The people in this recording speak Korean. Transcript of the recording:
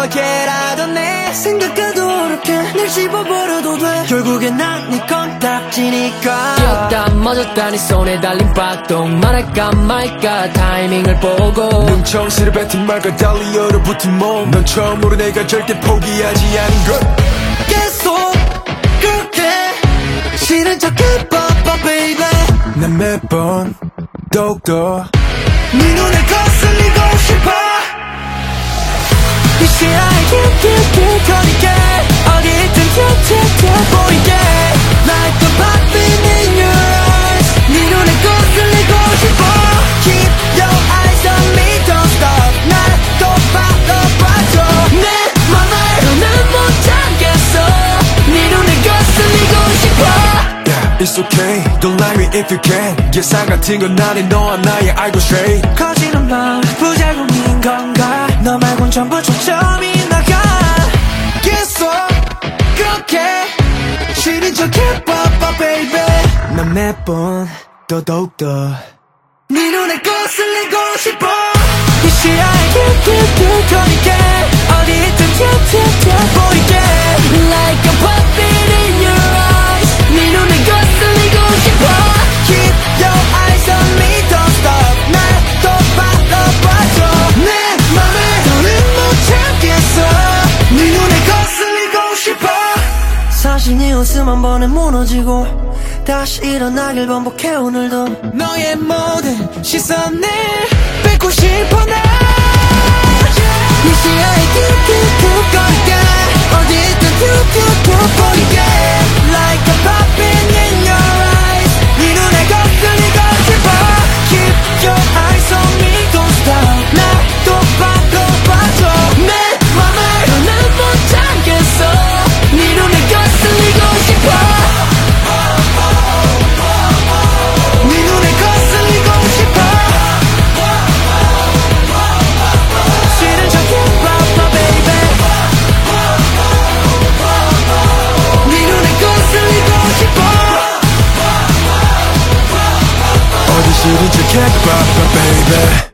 어떻게라도 내 생각과도 그렇게 날 씹어버려도 돼 결국엔 난 네 건딱지니까 뛰었다 멎었다 네 손에 달린 바통 말할까 말까 타이밍을 보고 눈청새를 뱉은 말과 달리 얼어붙은 몸 넌 처음으로 내가 절대 포기하지 않은 것 계속 그렇게 싫은 척해봐봐 baby 난 매번 더욱더 네 눈에 거슬리고 싶어 이 시야에 킥킥킥 거리게 어디 있든 튀어튀어 보이게 Like a puppet in your eyes 네 눈에 거슬리고 싶어 Keep your eyes on me don't stop 날 또 바라봐줘 내 맘을 난 못 참겠어 네 눈에 거슬리고 싶어 Yeah, it's okay, don't lie me if you can 예상 같은 건 아닌 너와 나의 알고 straight 커지는 밤 부작용인 건가 너 말곤 전부 초점이 나가 계속 그렇게 싫은 척 해봐봐 baby 난 매번 더욱더 네 눈에 거슬리고 싶어 이 시야에 킥킥킥 거리게 어디 있든 튀어튀어 보이게 Like a puppet in your eyes 네 눈에 거슬리고 싶어 Keep your eyes on me don't stop 날 또 바라봐줘 내 맘을 더는 못 참겠어 네 눈에 거슬리고 싶어 사실 네 웃음 한 번에 무너지고 다시 일어나길 반복해 오늘도 너의 모든 시선을 뺏고 싶어 나 네 시야에 툭툭툭 거리게 어디 있든 툭툭툭 보이게 Like a puppet in your eyes 네 눈에 거슬리고 싶어 Keep your eyes on me don't stop 날 또 바라봐줘 내 맘을 난 못 참겠어 네 눈에 거슬리고 싶어 네 눈에 거슬리고 싶어 싫은 척 해봐봐 baby 네 눈에 거슬리고 싶어 어디 싫은 척 해봐봐 baby